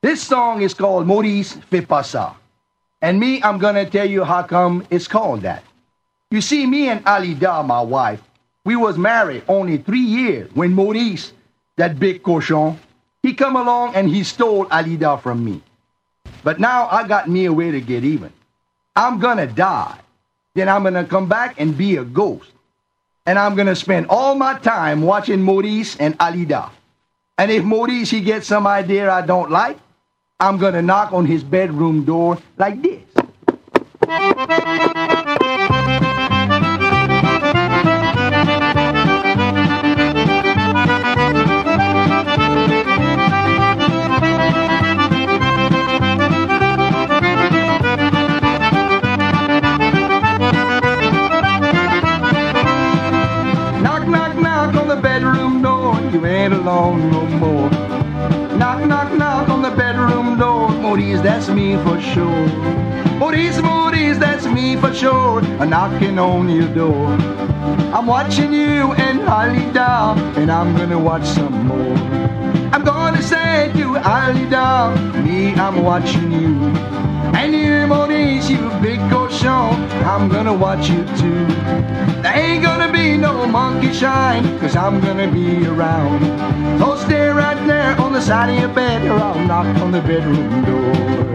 This song is called Maurice fait pas ça. And me, I'm gonna tell you how come it's called that. You see, me and Alida, my wife, we was married only 3 years when Maurice, that big cochon, he come along and he stole Alida from me. But now I got me a way to get even. I'm gonna die. Then I'm gonna come back and be a ghost. And I'm gonna spend all my time watching Maurice and Alida. And if Maurice, he gets some idea I don't like, I'm gonna knock on his bedroom door like this. Knock, knock, knock on the bedroom door, you ain't alone no more. Knock, knock, knock on the bedroom door, Maurice, that's me for sure. Maurice, Maurice, that's me for sure, a knocking on your door. I'm watching you and Alida, and I'm gonna watch some more. I'm gonna say to Alida, me, I'm watching you. And you, Maurice, you big cochon, I'm gonna watch you too. There ain't gonna be no monkey shine, cause I'm gonna be around. So stay right there on the side of your bed, or I'll knock on the bedroom door.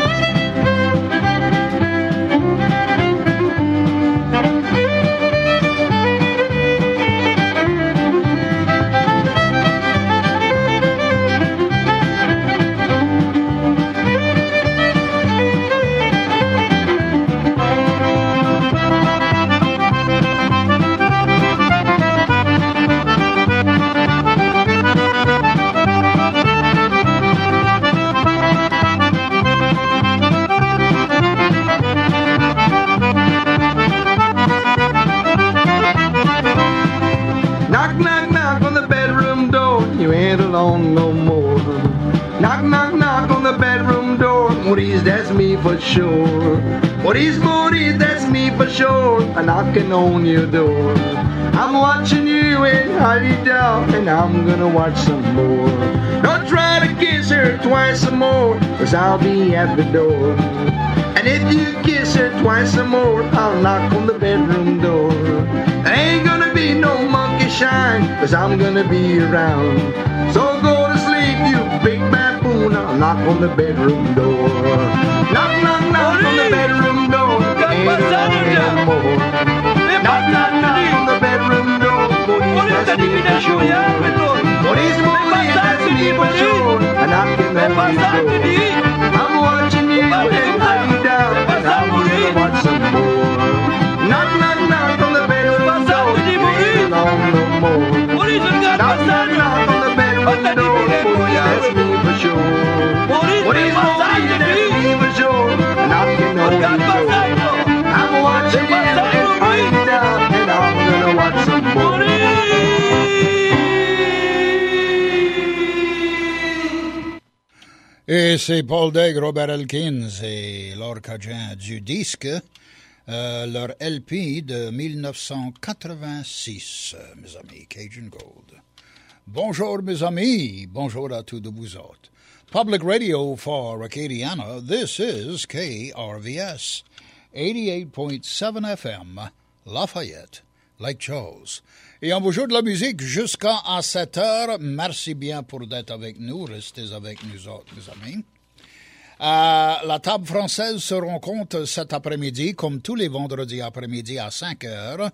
Knock, knock, knock on the bedroom door, you ain't alone no more. Knock, knock, knock on the bedroom door, Maurice, that's me for sure. Maurice, Maurice, that's me for sure, a knocking on your door. I'm watching you and Alida, and I'm gonna watch some more. Don't try to kiss her twice or more, cause I'll be at the door. And if you kiss her twice or more, I'll knock on the bedroom door. There ain't gonna be no monkey shine, cause I'm gonna be around. So go to sleep, you big baboon, I'll knock on the bedroom door. Knock, knock, knock on the bedroom door, ain't alone no more. Knock, knock, knock on the bedroom door, Maurice, that's me for sure. Maurice, Maurice, that's me for sure, and knocking on your door. I'm watching you and Alida, and I'm gonna watch some more. Knock, knock, knock on the bedroom door, ain't alone no more. Knock, knock, knock on the bedroom door, that's me for sure. Maurice, Maurice, that's me for sure, and knocking on your door. I'm watching you and Alida, and I'm gonna watch some more. Et c'est Paul Degg, Robert Elkins et Laure Cajun du disque, leur LP de 1986, mes amis, Cajun Gold. Bonjour, mes amis. Bonjour à tous de vous autres. Public radio for Acadiana, this is KRVS, 88.7 FM, Lafayette, Lake Charles. Et on vous joue de la musique jusqu'à 7 heures. Merci bien pour d'être avec nous. Restez avec nous autres, mes amis. La table française se rencontre cet après-midi, comme tous les vendredis après-midi, à 5 heures.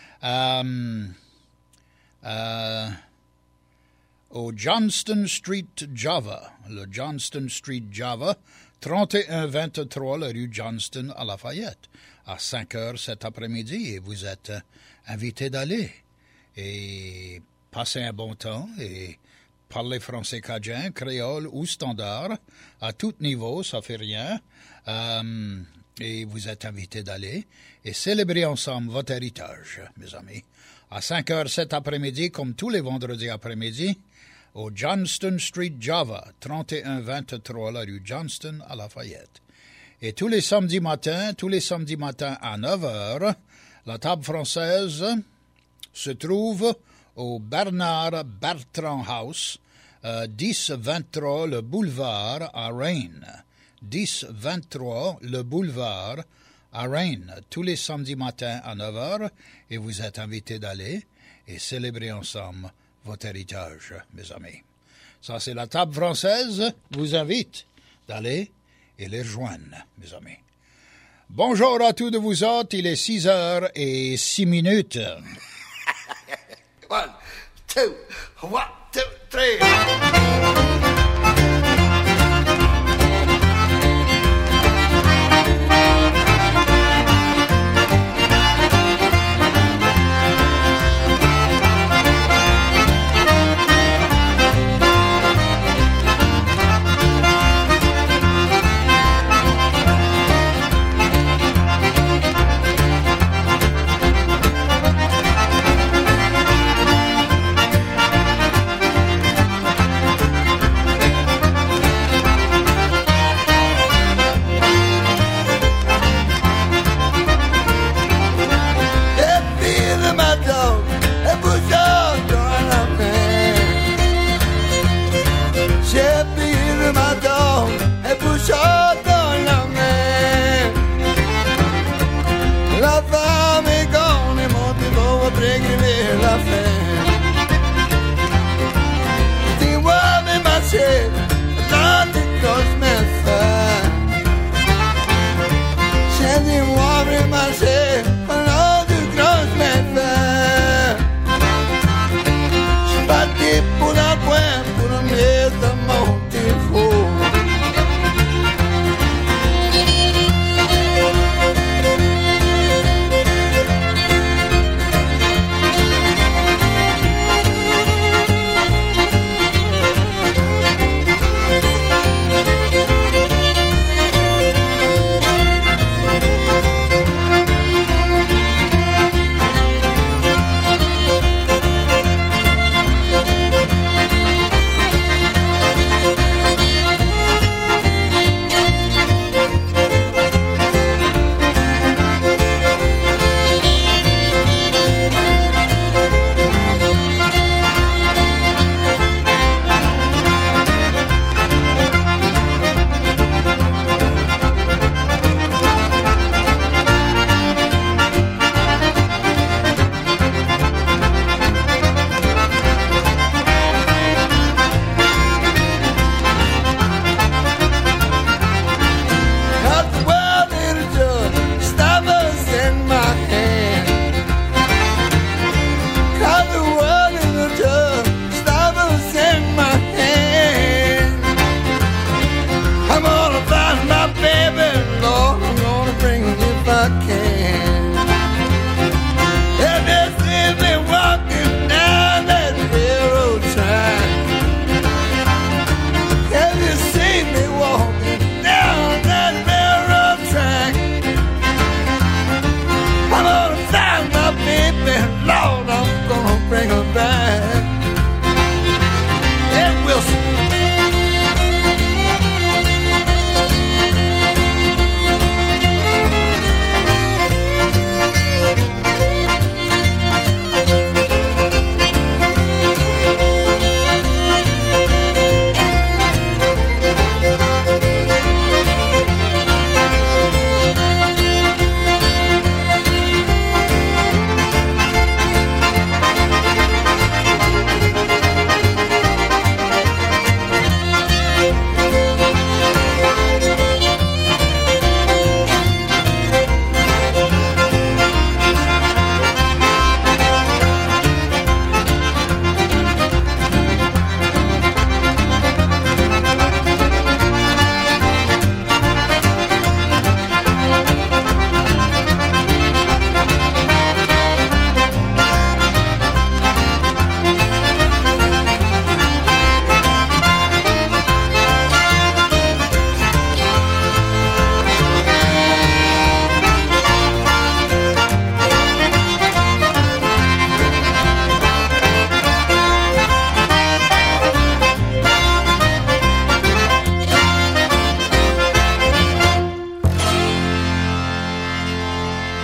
Au Johnston Street Java. Le Johnston Street Java, 3123, la rue Johnston à Lafayette. À 5 heures cet après-midi. Et vous êtes invités d'aller. Et passer un bon temps et parler français cajun, créole ou standard, à tout niveau, ça fait rien. Et vous êtes invités d'aller et célébrer ensemble votre héritage, mes amis. À 5 heures cet après-midi, comme tous les vendredis après-midi, au Johnston Street Java, 3123, la rue Johnston à Lafayette. Et tous les samedis matins à 9 heures, la table française se trouve au Bernard Bertrand House, 1023 le boulevard à Rennes. 1023 le boulevard à Rennes, tous les samedis matins à 9h, et vous êtes invités d'aller et célébrer ensemble votre héritage, mes amis. Ça, c'est la table française vous invite d'aller et les rejoindre, mes amis. Bonjour à tous de vous autres, il est 6h06. 1, 2, 3.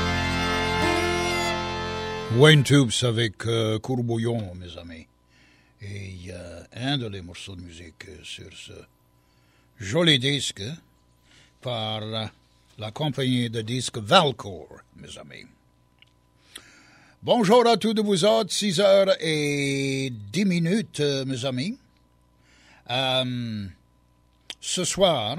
Wayne Tubes avec Courbouillon, mes amis. Et un de les morceaux de musique sur ce joli disque par la compagnie de disques Valcour, mes amis. Bonjour à tous de vous autres, 6h10, mes amis. Ce soir,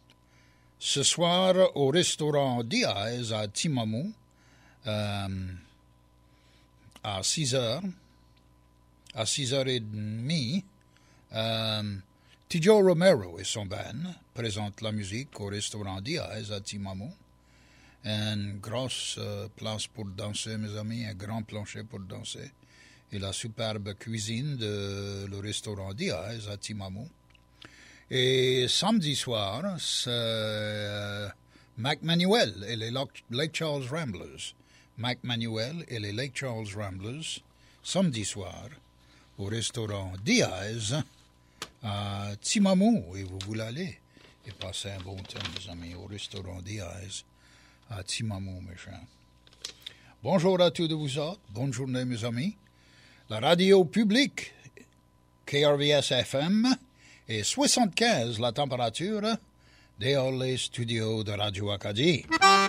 au restaurant Diaz à Timamou, à 6h30, Tijo Romero et son band présentent la musique au restaurant Diaz à Timamou. Une grosse place pour danser, mes amis, un grand plancher pour danser. Et la superbe cuisine de le restaurant Diaz à Timamou. Et samedi soir, c'est Mac Manuel et les Lake Charles Ramblers. Mac Manuel et les Lake Charles Ramblers, samedi soir, au restaurant Diaz à Timamou. Et vous voulez aller et passer un bon temps, mes amis, au restaurant Diaz à Timamou, mes chers. Bonjour à tous de vous autres. Bonne journée, mes amis. La radio publique, KRVS FM, et 75 la température, dehors les studios de Radio Acadie.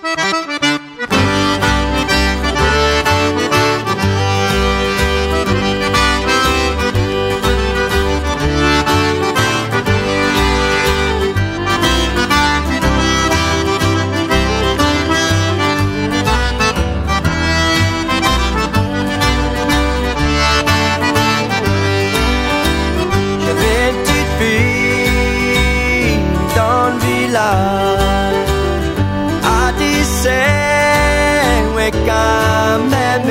à dessin ouais quand même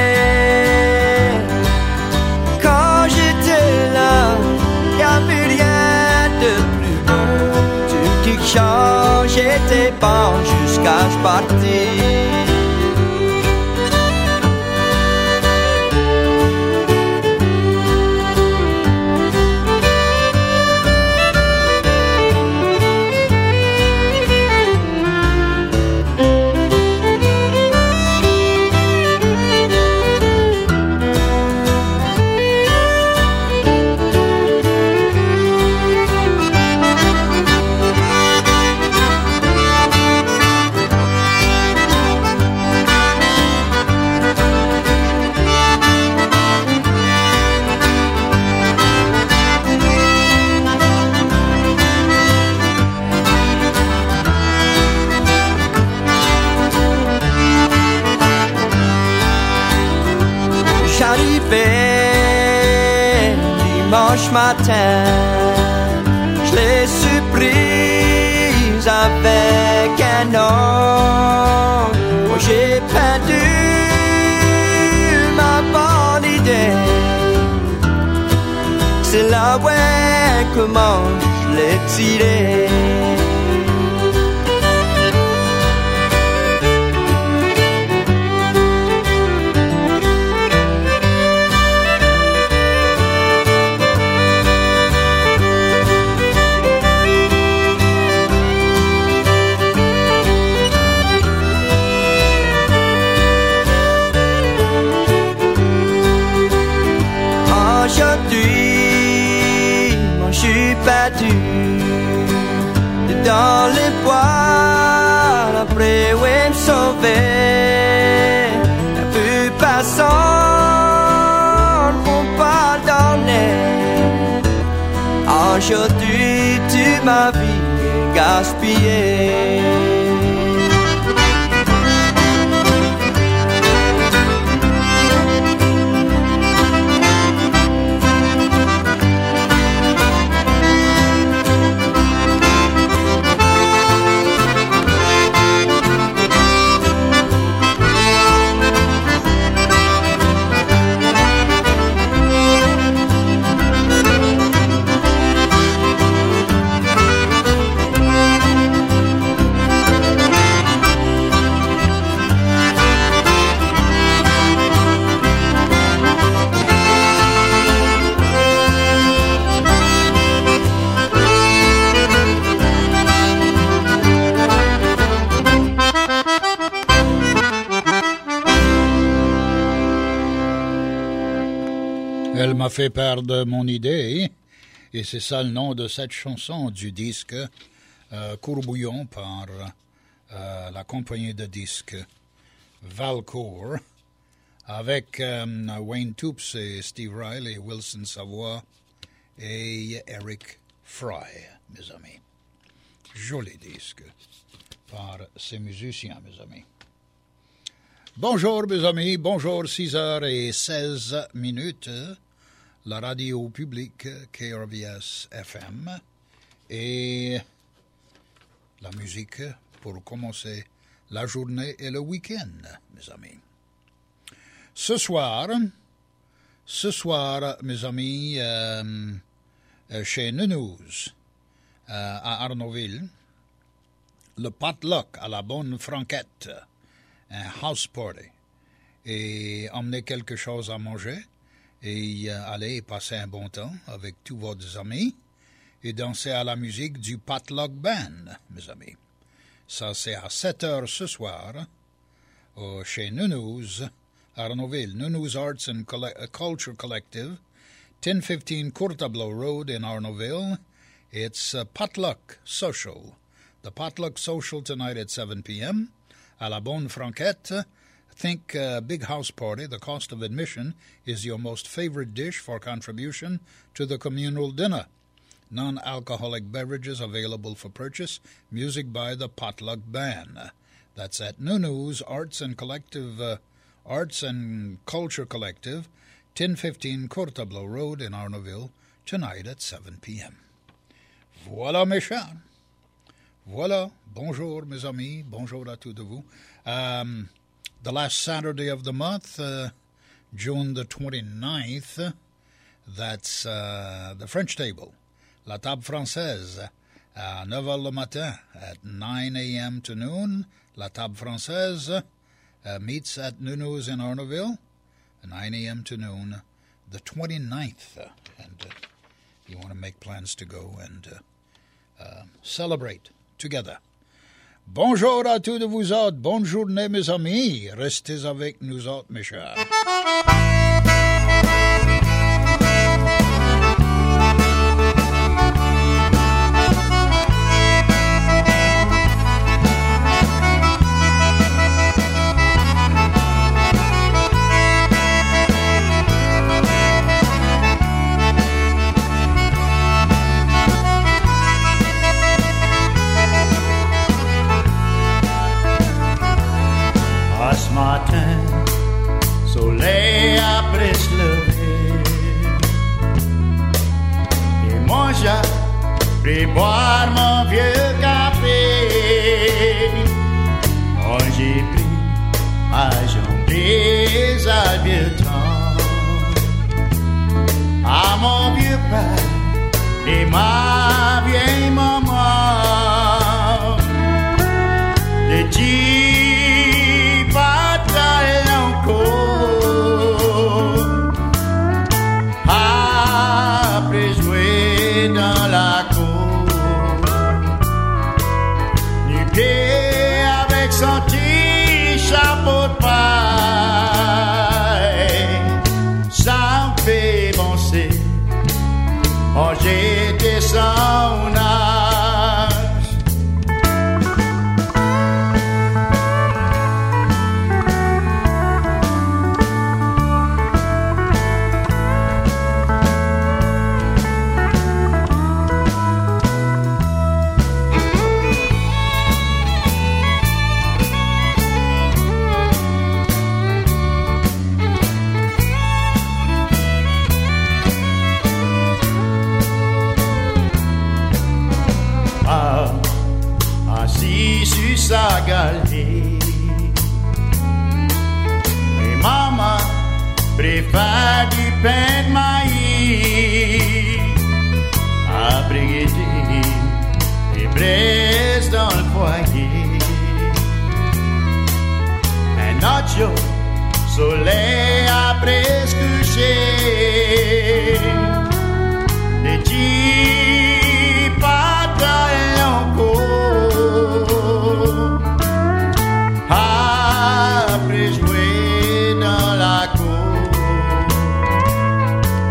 quand j'étais là y'avait rien de plus beau tout qui change était bon jusqu'à je partais. Dimanche matin, je l'ai surprise avec un homme. Moi j'ai perdu ma bonne idée. C'est là ouais comment je l'ai tiré. Battu dans les bois après oui me sauver un peu passant pour pardonner aujourd'hui tu m'as vu gaspiller. Elle m'a fait perdre mon idée, et c'est ça le nom de cette chanson du disque Courbouillon par la compagnie de disques Valcourt, avec Wayne Toups et Steve Riley, Wilson Savoie et Eric Fry, mes amis. Joli disque par ces musiciens, mes amis. Bonjour, mes amis. Bonjour, 6h16. La radio publique KRVS FM et la musique pour commencer la journée et le week-end, mes amis. Ce soir, mes amis, chez Neunooz, à Arnaudville, le potluck à la bonne franquette, un house party, et emmener quelque chose à manger, et aller passer un bon temps avec tous vos amis, et danser à la musique du potluck band, mes amis. Ça, c'est à 7h ce soir, chez Neunooz, Arnaudville, Neunooz Arts and Culture Collective, 1015 Courtableau Road in Arnaudville. It's Potluck Social. The Potluck Social tonight at 7 p.m. À la Bonne Franquette. Think big house party. The cost of admission is your most favorite dish for contribution to the communal dinner. Non-alcoholic beverages available for purchase. Music by the Potluck Band. That's at Neunooz Arts and Culture Collective, 1015 Courtableau Road in Arnaudville, tonight at 7 p.m. Voilà, mes chers. Voilà. Bonjour, mes amis. Bonjour à tous de vous. The last Saturday of the month, June the 29th, that's the French table, La Table Française, à 9h le matin, at 9 a.m. to noon. La Table Française meets at Neunooz in Arnaudville, 9 a.m. to noon, the 29th. And you want to make plans to go and celebrate together. Bonjour à tous de vous autres. Bonne journée, mes amis. Restez avec nous autres, mes chers. Ce matin, soleil après se lever, et moi j'ai pris boire mon vieux café. Moi j'ai pris à jambes à vieux temps, à mon vieux père et ma vieille maman. Les après jouer dans la cour, nu-pied avec son petit chapeau de paille, ça me fait penser, oh j'étais son âge. Sa galerie, et maman prépare du pain de maïs, après guetter et braise dans le foyer. Un autre jour, soleil après se coucher, des petits patins encore. Après jouer dans la cour,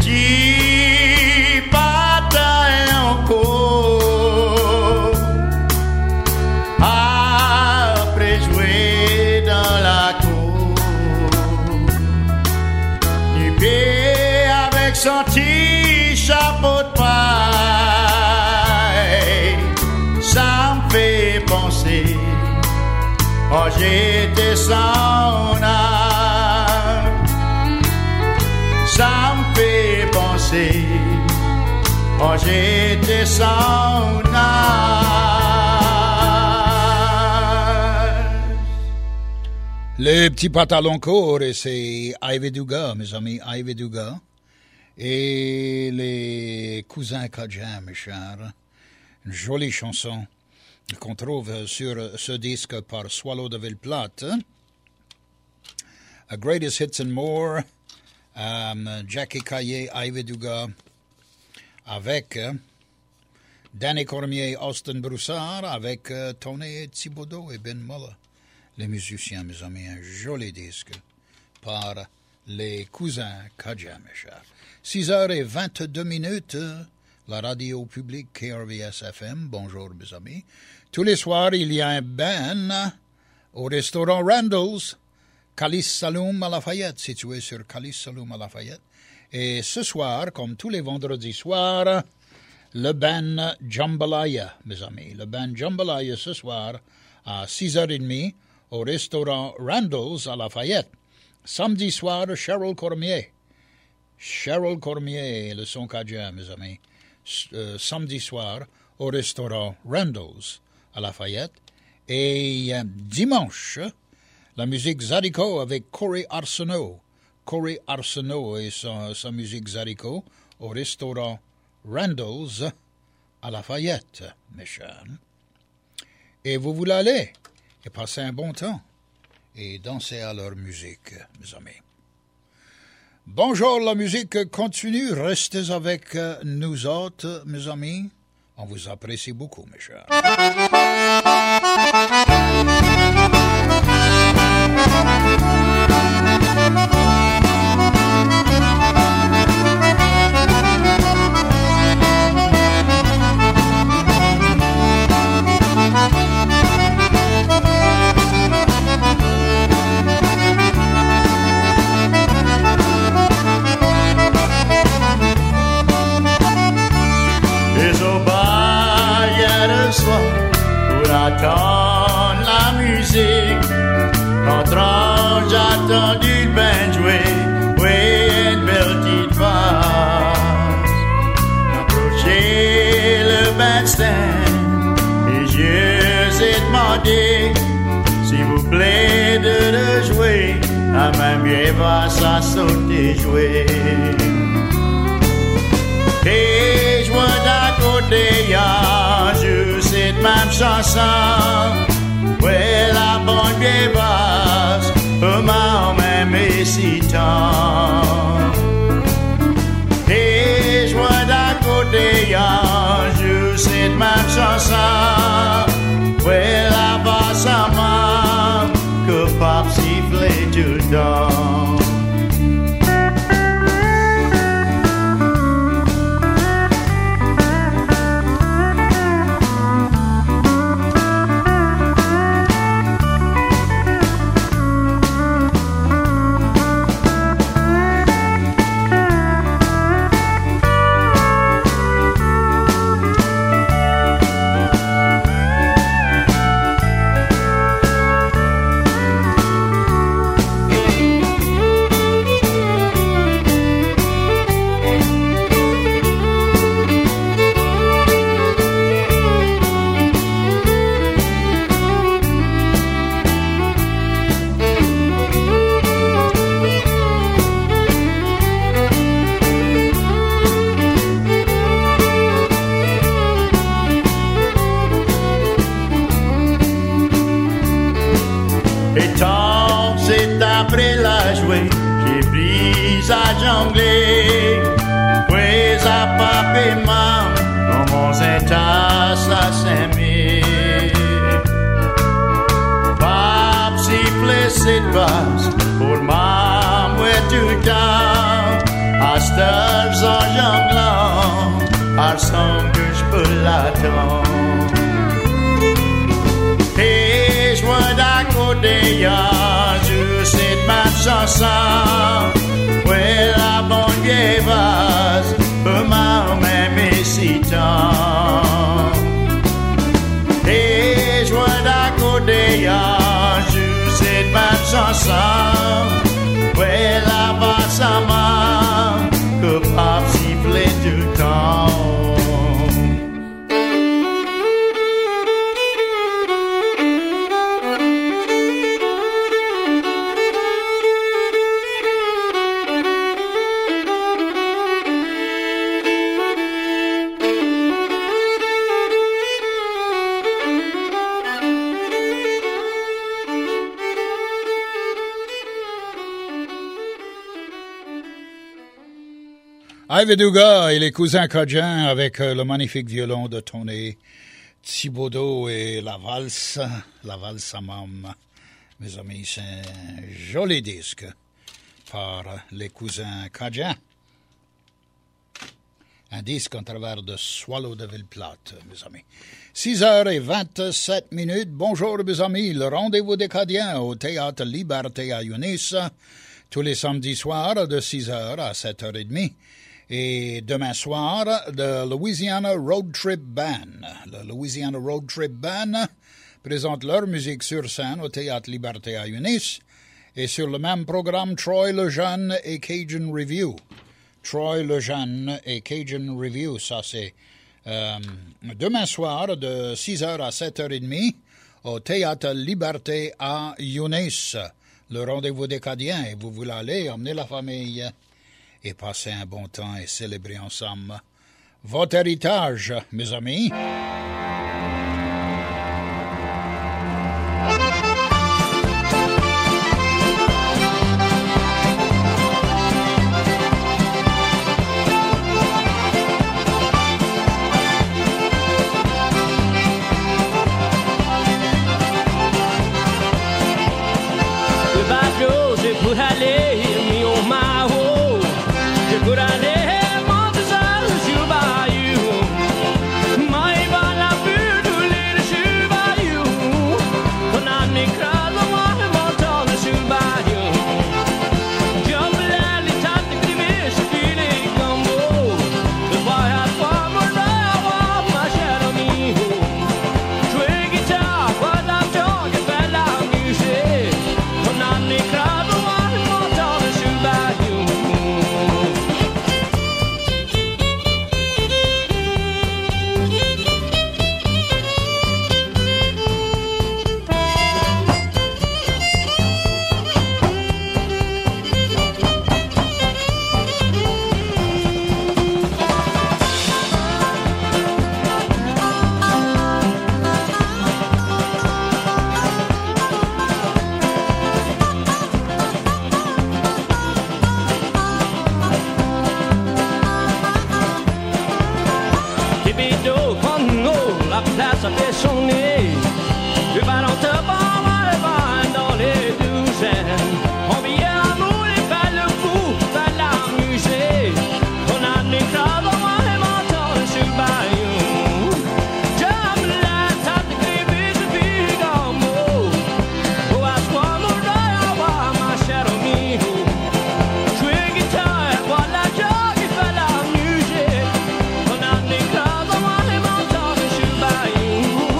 petit bataille encore. Après jouer dans la cour, du pied avec son petit chapeau de paille, ça me fait penser, oh j'étais son âme. Ça me fait penser, oh j'étais son âge. Les petits pantalons courts, et c'est Ivy Duga, mes amis, Ivy Duga. Et les cousins Cajun, mes chers. Une jolie chanson qu'on trouve sur ce disque par Swallow de Villeplate. A Greatest Hits and More. Jackie Caillé, Ivy Duga, avec Danny Cormier, Austin Broussard, avec Tony Thibodeau et Ben Muller. Les musiciens, mes amis, un joli disque par les cousins Cajun, mes chers. 6h22, la radio publique KRVS FM. Bonjour, mes amis. Tous les soirs, il y a un band au restaurant Randall's, Calice Saloum à Lafayette, situé sur Calice Saloum à Lafayette. Et ce soir, comme tous les vendredis soirs, le band Jambalaya, mes amis. Le band Jambalaya ce soir à 6h30 au restaurant Randall's à Lafayette. Samedi soir, Cheryl Cormier. Cheryl Cormier, le son cajun, mes amis. Samedi soir au restaurant Randall's à Lafayette. Et dimanche, la musique Zydeco avec Corey Arsenault. Corey Arsenault et sa musique Zydeco au restaurant Randall's à Lafayette, mes chers. Et vous voulez aller et passer un bon temps et danser à leur musique, mes amis. Bonjour, la musique continue. Restez avec nous autres, mes amis. On vous apprécie beaucoup, mes chers. Pour attendre la musique, entrant j'ai entendu le band jouer, oui une belle petite vase. Approché le bandstand et je ai demandé s'il vous plaît de le jouer, à même vieille vase à sauter jouer. Et je vois d'un côté y'a juste cette même chanson, ouais la bonne vieille basse, m'a même hésitant. Et je vois d'un côté y'a juste cette même chanson, ouais la basse à main, que pop sifflait tout le temps. À jongler, puis à paper main, dans mon état ça s'aimer. Pap siffler cette basse, pour ma mouette tout le temps, à cette son jonglant, à son que je peux l'attendre. Et je vois d'à côté, je sais ma chanson, ouais, la bonne vieille vase, m'a même si tant. Et je vois d'à côté, je sais ma chanson, ouais, la basse à main, que pas siffler tout le temps. Iveduga et les cousins Cajun avec le magnifique violon de Tony Thibodeau et la valse à Mam. Mes amis, c'est un joli disque par les cousins Cajun. Un disque en travers de Swallow de Ville-Plate, mes amis. 6h27. Bonjour, mes amis. Le rendez-vous des Cadiens au Théâtre Liberté à Yunis, tous les samedis soirs de 6h à 7h30. Et demain soir, le Louisiana Road Trip Band. Le Louisiana Road Trip Band présente leur musique sur scène au Théâtre Liberté à Yunis. Et sur le même programme, Troy Lejeune et Cajun Review. Troy Lejeune et Cajun Review, ça c'est demain soir de 6h à 7h30 au Théâtre Liberté à Yunis. Le rendez-vous des Cadiens. Et vous voulez aller, emmener la famille et passer un bon temps et célébrer ensemble votre héritage, mes amis. Le bateau, c'est pour aller mis au Maho. Je pour aller monter seul sur le bayou. Mais va la vue de l'île sur le bayou. On a mis crâne, moi et mon temps sur le bayou. Je voulais les tentes de grimer, je file les gambos. Je vois à toi, mon rêve, ma chère amie. Jouer guitare, quoi d'argent, je fais la musique. On a mis crâne, moi et mon temps sur le bayou. Thibodeau, Congo, la place a fait sonner. Le ballon te bat, le vin dans les douzaines. On vient l'amour et fait le fou, fait l'amuser. On a des crabes, moi et mon temps sur le bayou. J'aime la tête de grimer, je vis en mots. Oh, à toi, mon rêve, ma chère amie. Jouer guitare, voilà, je qui fait la musique. On a des crabes, moi et mon temps sur le bayou.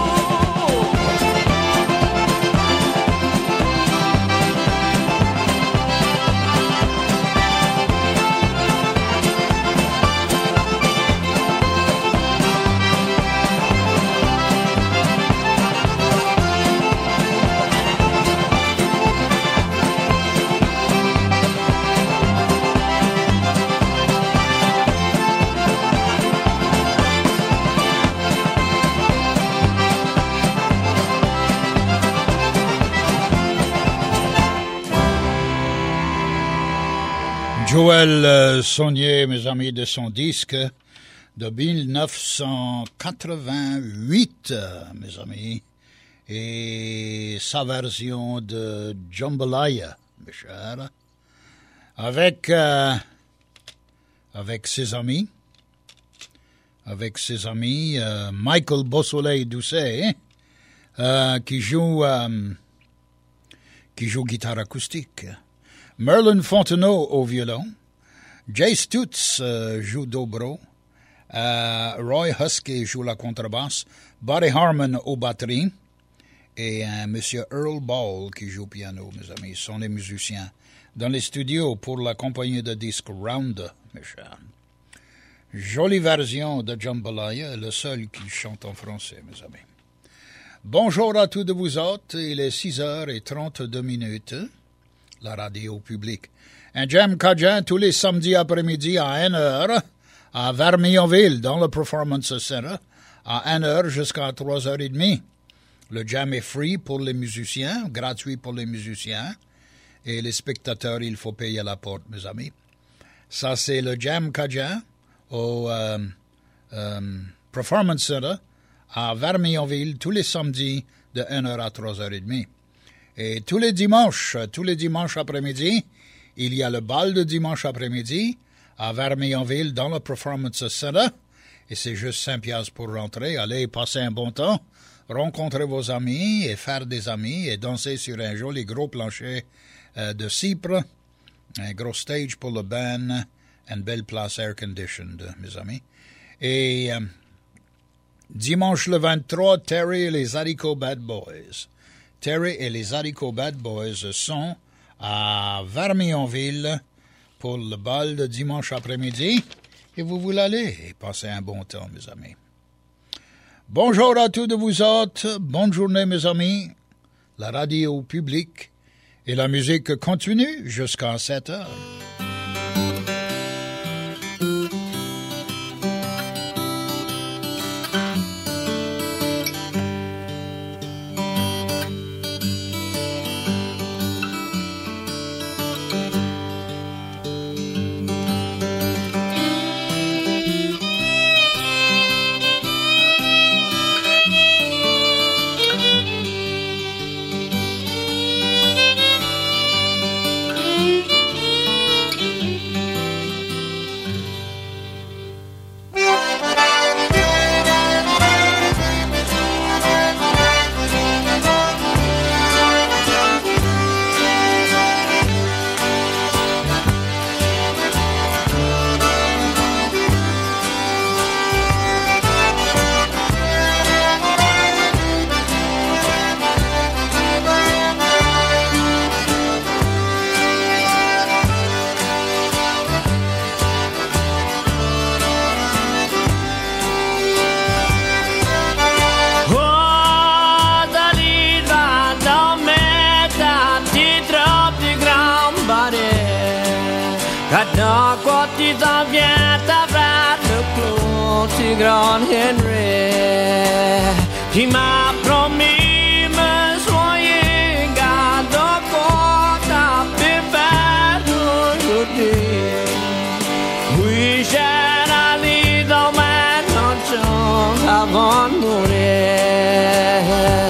Joël Saunier, mes amis, de son disque de 1988, mes amis, et sa version de Jambalaya, mes chers, avec avec ses amis, Michael Beausoleil-Doucet, qui joue guitare acoustique, Merlin Fontenot au violon, Jay Stutz joue dobro, Roy Husky joue la contrebasse, Buddy Harmon aux batteries, et Monsieur Earl Ball qui joue piano, mes amis, sont les musiciens dans les studios pour la compagnie de disques Round, mes chers. Jolie version de Jambalaya, le seul qui chante en français, mes amis. Bonjour à tous de vous autres, il est 6h32, la radio publique. Un jam cajun tous les samedis après-midi à 1h à Vermillonville, dans le Performance Center, à 1h jusqu'à 3h30. Le jam est free pour les musiciens, gratuit pour les musiciens, et les spectateurs, il faut payer la porte, mes amis. Ça, c'est le jam cajun au Performance Center à Vermillonville tous les samedis de 1h à 3h30. Et tous les dimanches après-midi, il y a le bal de dimanche après-midi à Vermillonville dans le Performance Center. Et c'est juste 5 piastres pour rentrer. Allez passer un bon temps, rencontrer vos amis et faire des amis et danser sur un joli gros plancher de cypre, un gros stage pour le band, une belle place air-conditioned, mes amis. Et dimanche le 23, Terry et les Haricots Bad Boys. Terry et les Haricots Bad Boys sont à Vermillonville pour le bal de dimanche après-midi. Et vous voulez aller et passer un bon temps, mes amis. Bonjour à tous de vous autres. Bonne journée, mes amis. La radio publique et la musique continue jusqu'à 7h. Grand Henry, qui m'a promis me soigner, garde quoi t'as pu faire aujourd'hui. Oui, j'ai allé dans ma chanson avant de mourir.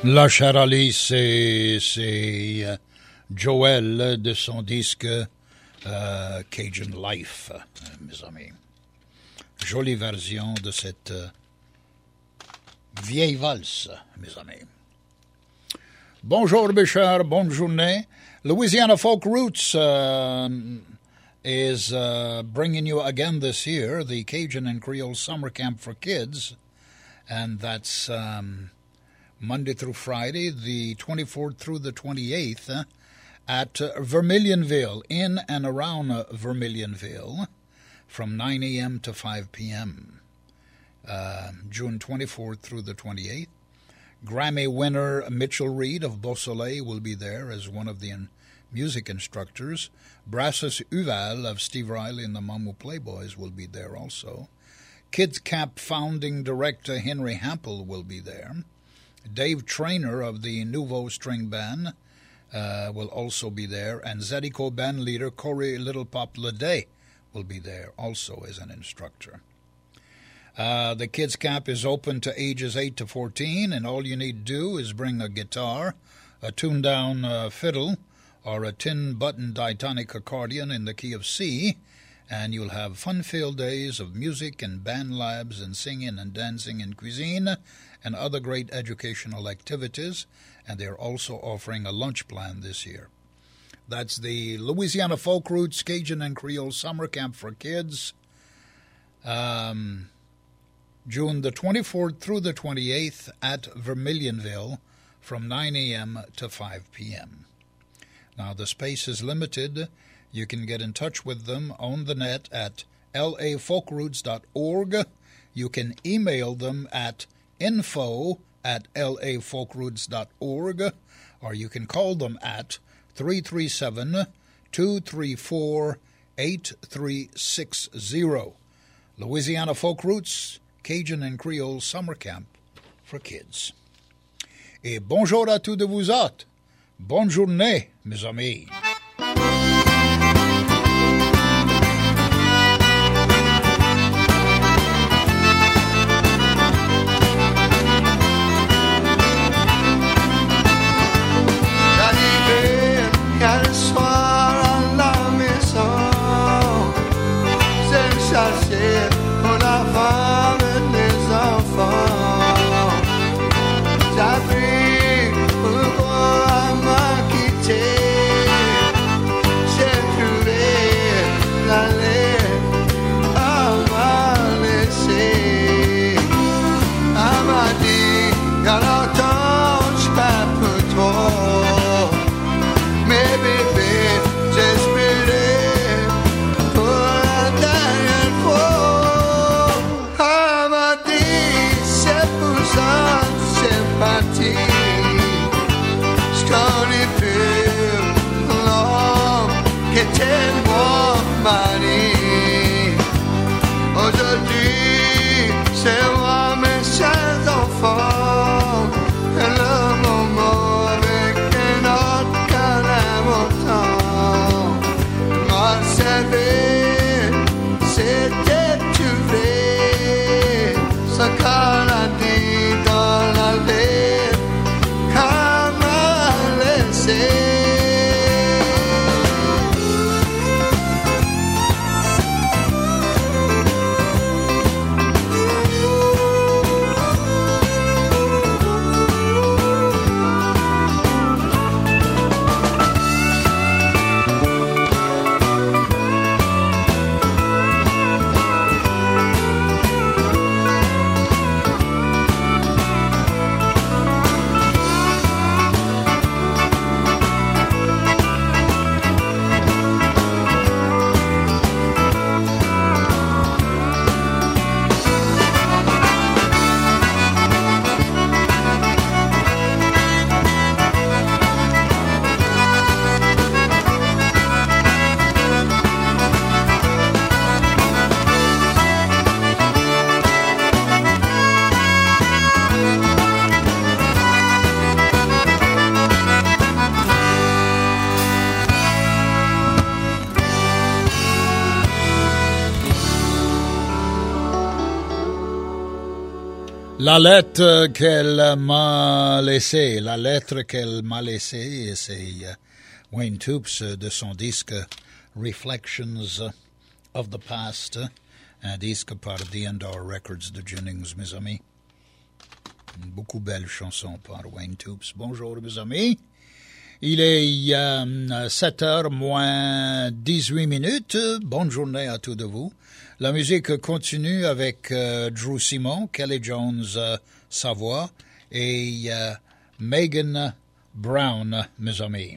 La chère Alice, c'est Joël de son disque Cajun Life, mes amis. Jolie version de cette vieille valse, mes amis. Bonjour, mes chers, bonne journée. Louisiana Folk Roots is bringing you again this year the Cajun and Creole Summer Camp for Kids, and that's Monday through Friday, the 24th through the 28th, at Vermilionville, in and around Vermilionville, from 9 a.m. to 5 p.m. June 24th through the 28th. Grammy winner Mitchell Reed of Beausoleil will be there as one of the music instructors. Brassus Uval of Steve Riley and the Mamou Playboys will be there also. Kids Camp founding director Henry Hampel will be there. Dave Trainer of the Nouveau String Band will also be there, and Zydeco band leader Corey Little Pop Leday will be there also as an instructor. The Kids Camp is open to ages 8 to 14, and all you need to do is bring a guitar, a tuned-down fiddle, or a tin-button diatonic accordion in the key of C, and you'll have fun-filled days of music and band labs and singing and dancing and cuisine and other great educational activities, and they're also offering a lunch plan this year. That's the Louisiana Folk Roots Cajun and Creole Summer Camp for Kids, June the 24th through the 28th at Vermilionville from 9 a.m. to 5 p.m. Now, the space is limited. You can get in touch with them on the net at lafolkroots.org. You can email them at info@lafolkroots.org, or you can call them at 337-234-8360. Louisiana Folk Roots, Cajun and Creole Summer Camp for Kids. Et bonjour à tous de vous autres. Bonne journée, mes amis. La lettre qu'elle m'a laissée, c'est Wayne Toups de son disque Reflections of the Past, un disque par D&R Records de Jennings, mes amis. Beaucoup belles chansons par Wayne Toups. Bonjour, mes amis. Il est 7h moins 18 minutes. Bonne journée à tous de vous. La musique continue avec Drew Simon, Kelly Jones, sa voix, et Megan Brown, mes amis.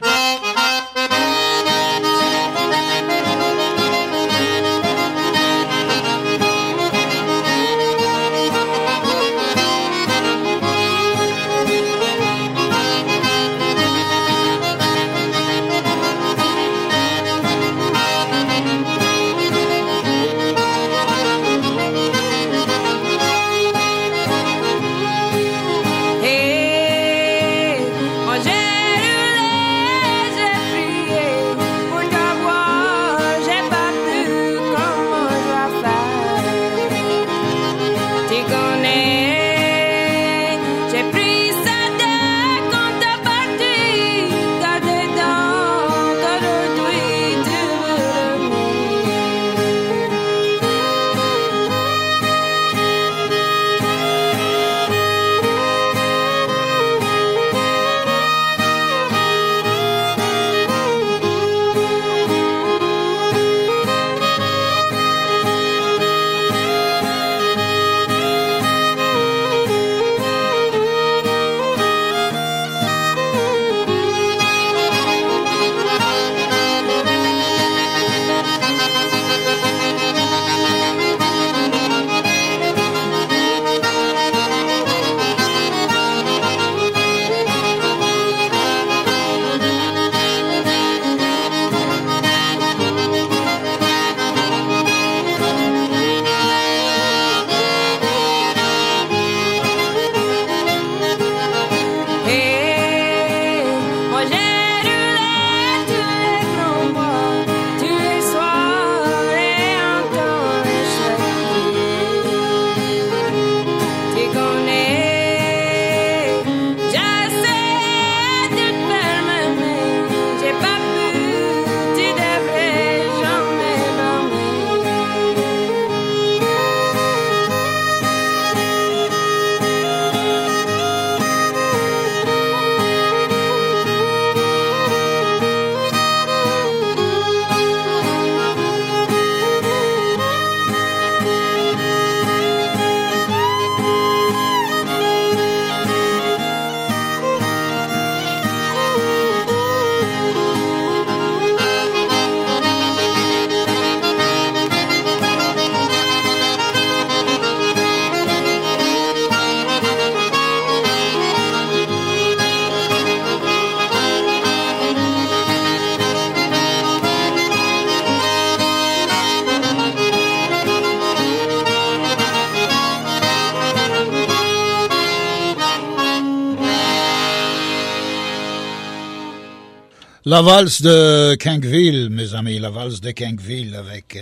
La valse de Kankville, mes amis, la valse de Kankville avec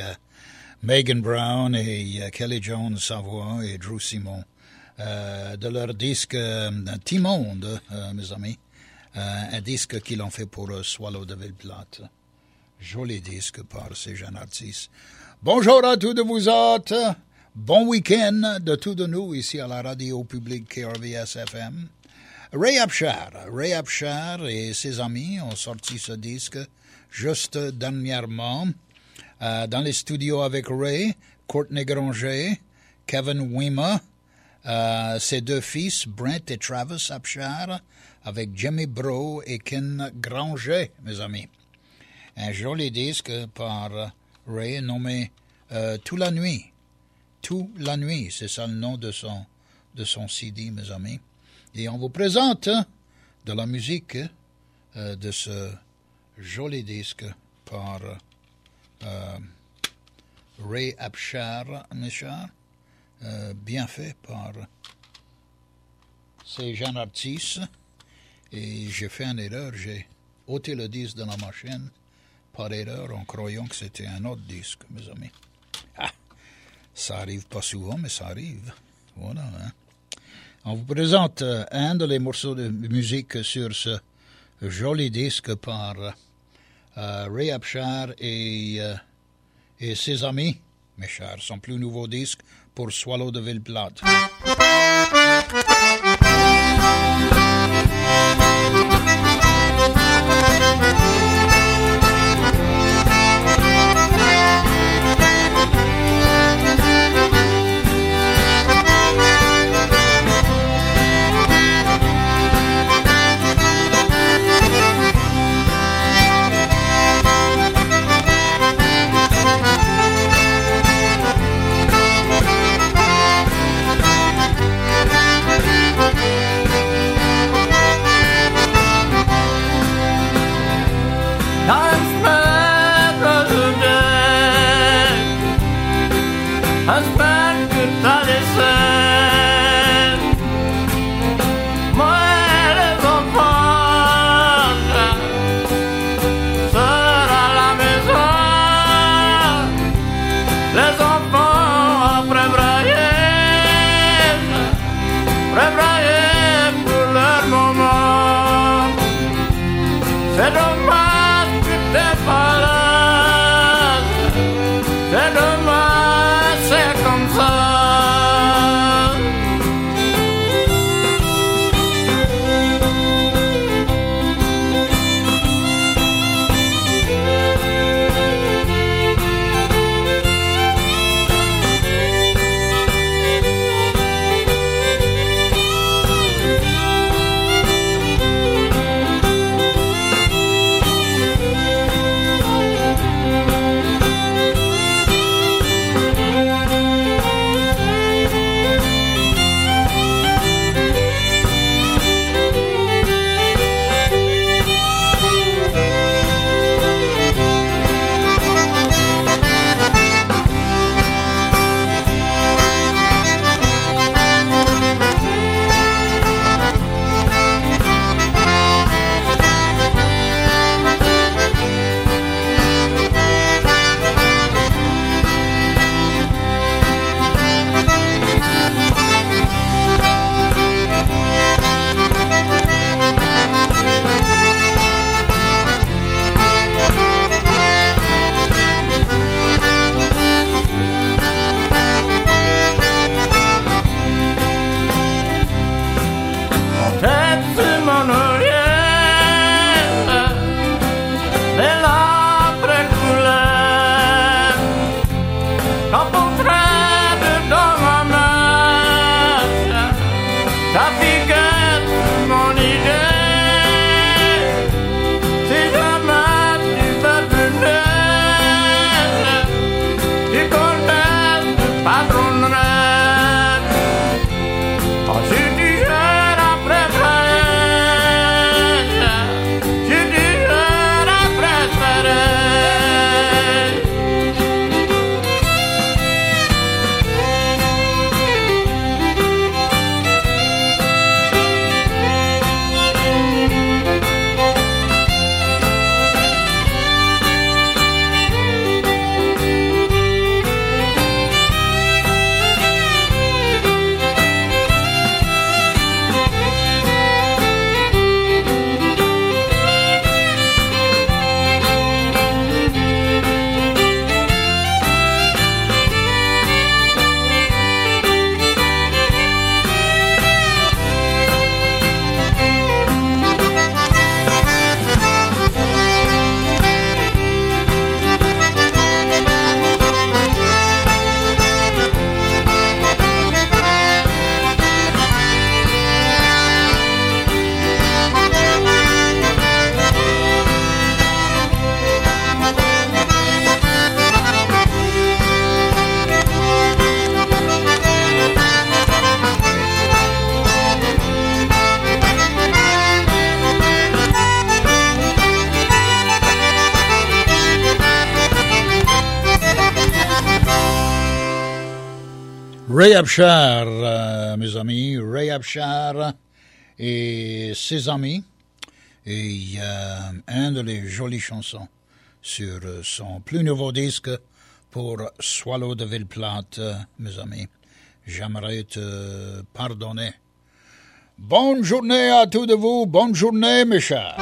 Megan Brown et Kelly Jones, sa voix, et Drew Simon, de leur disque Timonde, mes amis, un disque qu'ils ont fait pour Swallow de Ville-Plate. Joli disque par ces jeunes artistes. Bonjour à tous de vous autres, bon week-end de tous de nous ici à la radio publique KRVS FM. Ray Abshar et ses amis ont sorti ce disque juste dernièrement dans les studios avec Ray, Courtney Granger, Kevin Wima, ses deux fils, Brent et Travis Abshar, avec Jimmy Bro et Ken Granger, mes amis. Un joli disque par Ray nommé Toute la nuit. Toute la nuit, c'est ça le nom de son CD, mes amis. Et on vous présente de la musique de ce joli disque par Ray Abshar, bien fait par ces jeunes artistes. Et j'ai fait une erreur, j'ai ôté le disque de la machine par erreur en croyant que c'était un autre disque, mes amis. Ah, ça arrive pas souvent, mais ça arrive. Voilà, hein. On vous présente un des morceaux de musique sur ce joli disque par Ray Abshar et ses amis, mes chers, son plus nouveau disque pour Swallow de Ville-Plate. Ray Abshar, mes amis, Ray Abshar et ses amis, et un de les jolies chansons sur son plus nouveau disque pour Swallow de Ville-Plate, mes amis. J'aimerais te pardonner Bonne journée à tous de vous. Bonne journée, mes chers.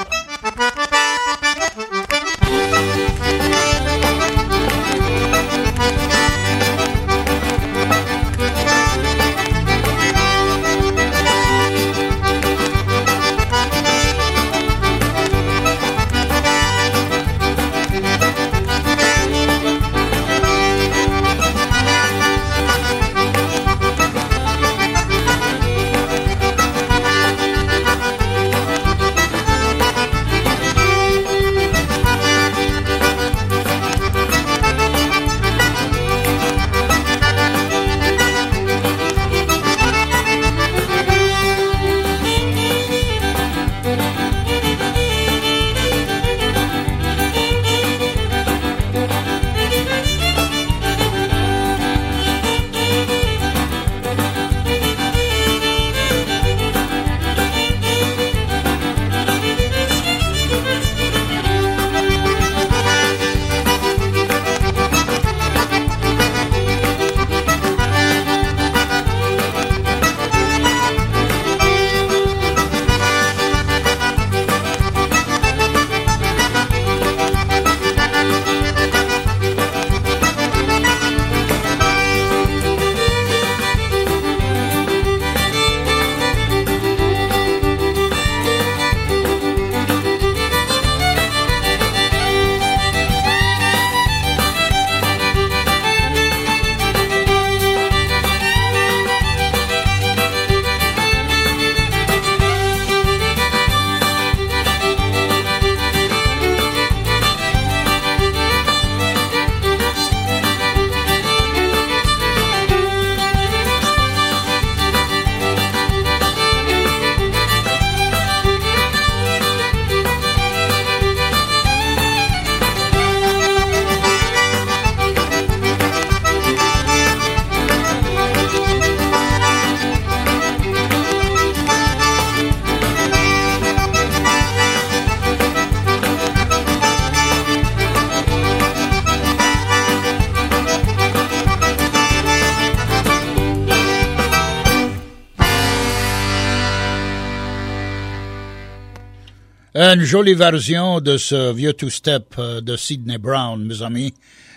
Une jolie version de ce vieux two-step de Sidney Brown, mes amis.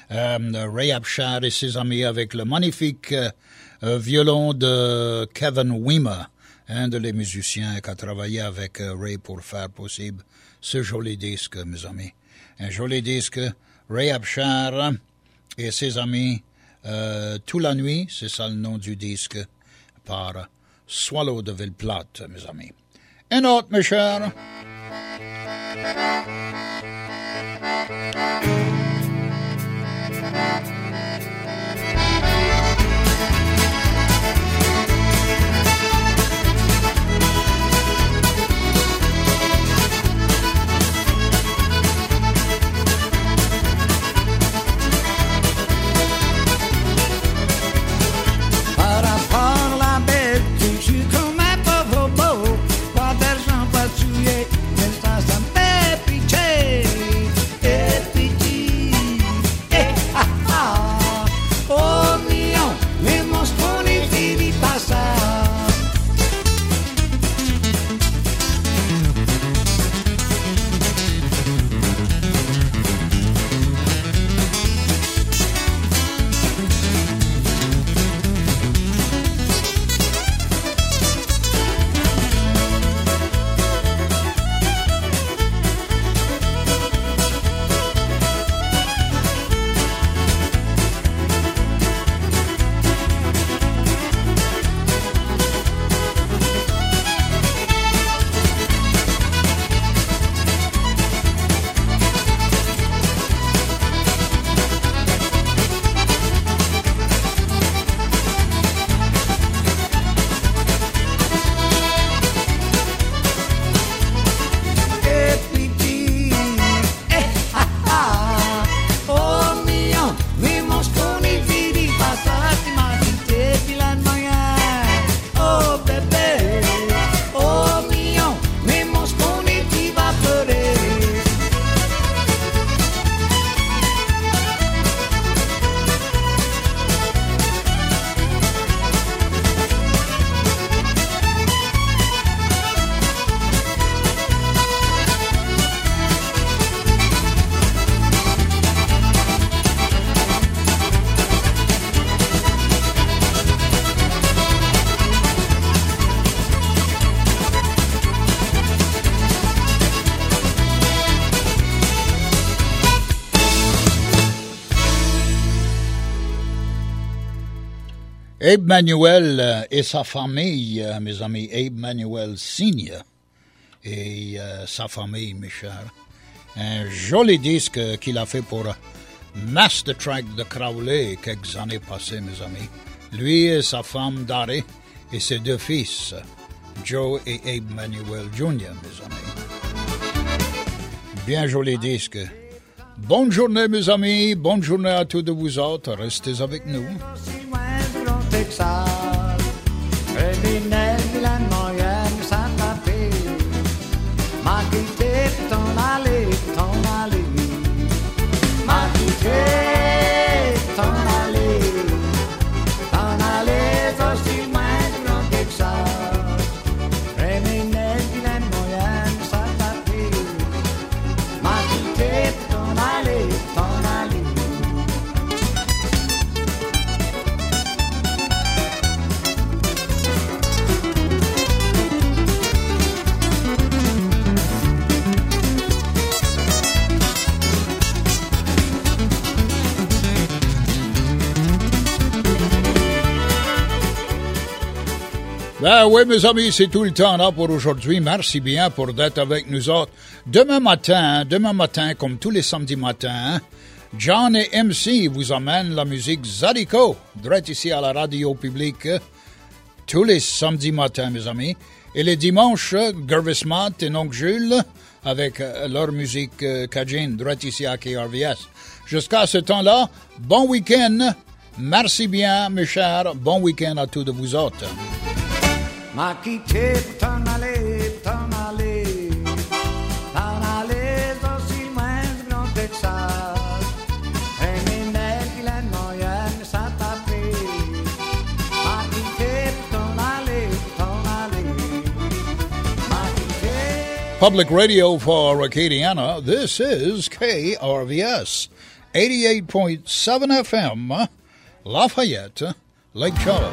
Ray Abshire et ses amis avec le magnifique violon de Kevin Weimer, un des musiciens qui a travaillé avec Ray pour faire possible ce joli disque, mes amis. Un joli disque, Ray Abshire et ses amis, Toute la nuit, c'est ça le nom du disque, par Swallow de Villeplate, mes amis. Un autre, mes chers. Pas d'argent, pas de souliers, mais ça me fait pitié. Abe Manuel et sa famille, mes amis, Abe Manuel Senior et sa famille, mes chers. Un joli disque qu'il a fait pour Master Track de Crowley quelques années passées, mes amis. Lui et sa femme Dari et ses deux fils, Joe et Abe Manuel Jr., mes amis. Bien joli disque. Bonne journée, mes amis. Bonne journée à tous de vous autres. Restez avec nous. Ben oui, mes amis, c'est tout le temps là pour aujourd'hui. Merci bien pour d'être avec nous autres. Demain matin, comme tous les samedis matins, John et MC vous amènent la musique Zydeco, direct ici à la radio publique, tous les samedis matins, mes amis. Et les dimanches, Gervis Matt et Oncle Jules avec leur musique Cajun, direct ici à KRVS. Jusqu'à ce temps-là, bon week-end. Merci bien, mes chers. Bon week-end à tous de vous autres. Makite tonale, dosil mens grand Texas. Eminel gilen moyen satape. Makite tonale. Makite. Public radio for Acadiana. This is KRVS 88.7 FM, Lafayette, Lake Charles.